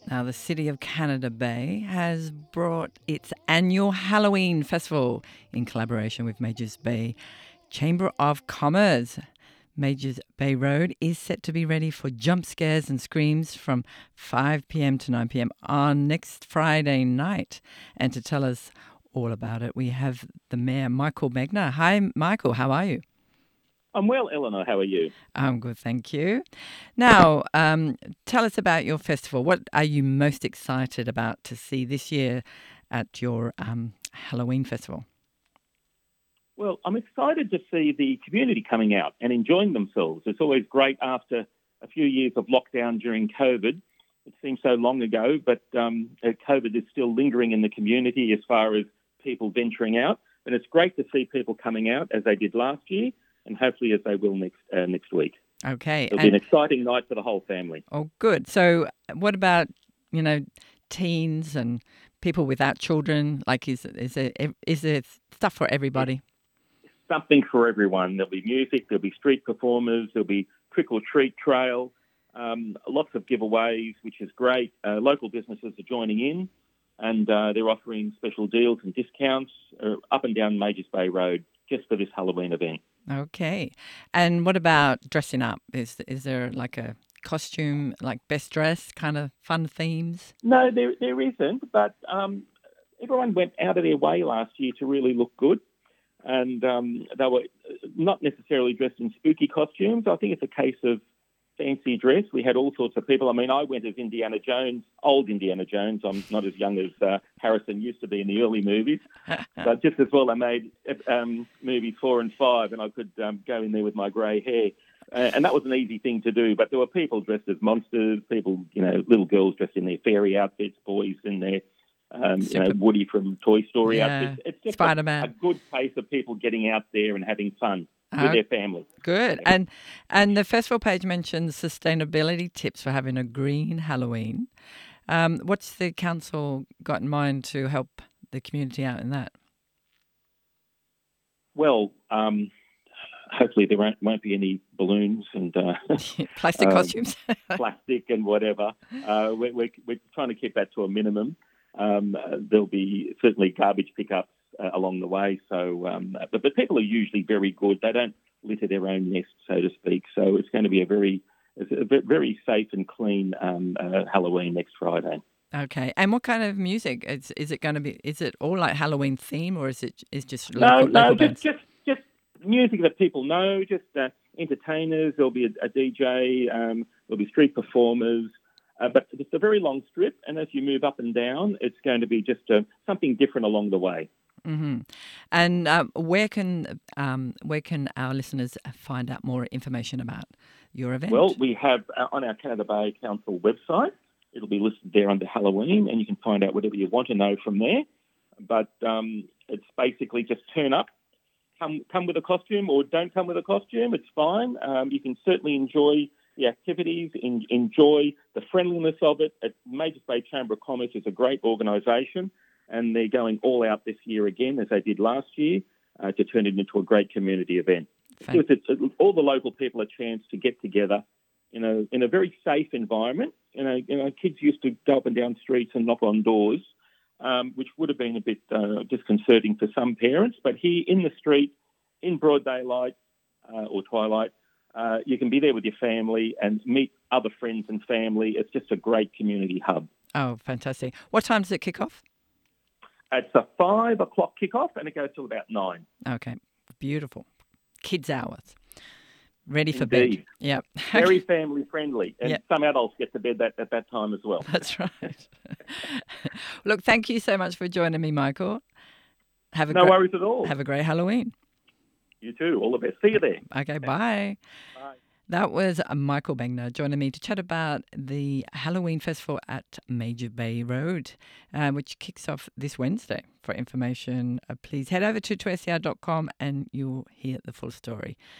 Now, the City of Canada Bay has brought its annual Halloween festival in collaboration with Majors Bay Chamber of Commerce. Majors Bay Road is set to be ready for jump scares and screams from 5 p.m. to 9 p.m. on next Friday night. And to tell us all about it, we have the Mayor, Michael Begner. Hi, Michael. How are you? I'm well, Eleanor. How are you? I'm good, thank you. Now, tell us about your festival. What are you most excited about to see this year at your Halloween festival? Well, I'm excited to see the community coming out and enjoying themselves. It's always great after a few years of lockdown during COVID. It seems so long ago, but COVID is still lingering in the community as far as people venturing out. And it's great to see people coming out as they did last year and hopefully as they will next week. Okay. It'll be an exciting night for the whole family. Oh, good. So what about, teens and people without children? Like, is there stuff for everybody? Something for everyone. There'll be music, there'll be street performers, there'll be trick-or-treat trail, lots of giveaways, which is great. Local businesses are joining in and they're offering special deals and discounts up and down Majors Bay Road just for this Halloween event. Okay. And what about dressing up? Is there like a costume, like best dress kind of fun themes? No, there isn't, but everyone went out of their way last year to really look good. And they were not necessarily dressed in spooky costumes. I think it's a case of fancy dress. We had all sorts of people. I mean, I went as Indiana Jones, old Indiana Jones. I'm not as young as Harrison used to be in the early movies. But just as well, I made movies 4 and 5, and I could go in there with my grey hair. And that was an easy thing to do. But there were people dressed as monsters, people, little girls dressed in their fairy outfits, boys in their Woody from Toy Story outfits. It's just a good case of people getting out there and having fun with their families. Good. And the festival page mentions sustainability tips for having a green Halloween. What's the council got in mind to help the community out in that? Well, hopefully there won't be any balloons and plastic costumes, plastic and whatever. We're trying to keep that to a minimum. There'll be certainly garbage pickups along the way. So, but people are usually very good. They don't litter their own nest, so to speak. So it's going to be a very safe and clean Halloween next Friday. Okay. And what kind of music is it going to be? Is it all like Halloween theme, or is just local bands? just music that people know. Just entertainers. There'll be a DJ. There'll be street performers. But it's a very long strip, and as you move up and down, it's going to be just something different along the way. Mm-hmm. And where can our listeners find out more information about your event? Well, we have on our Canada Bay Council website. It'll be listed there under Halloween, and you can find out whatever you want to know from there. But it's basically just turn up, come with a costume, or don't come with a costume. It's fine. You can certainly enjoy the activities, enjoy the friendliness of it. Majors Bay Chamber of Commerce is a great organisation, and they're going all out this year again, as they did last year, to turn it into a great community event. It gives all the local people a chance to get together in a very safe environment. Kids used to go up and down streets and knock on doors, which would have been a bit disconcerting for some parents. But here in the street, in broad daylight or twilight, you can be there with your family and meet other friends and family. It's just a great community hub. Oh, fantastic. What time does it kick off? It's a 5 o'clock kickoff and it goes till about 9. Okay, beautiful. Kids' hours. Ready for Indeed. bed. Yep. Very family friendly. And some adults get to bed at that time as well. That's right. Look, thank you so much for joining me, Michael. No worries at all. Have a great Halloween. You too. All the best. See you there. Okay, bye. Bye. That was Michael Begner joining me to chat about the Halloween Festival at Major Bay Road, which kicks off this Wednesday. For information, please head over to 2SER.com and you'll hear the full story.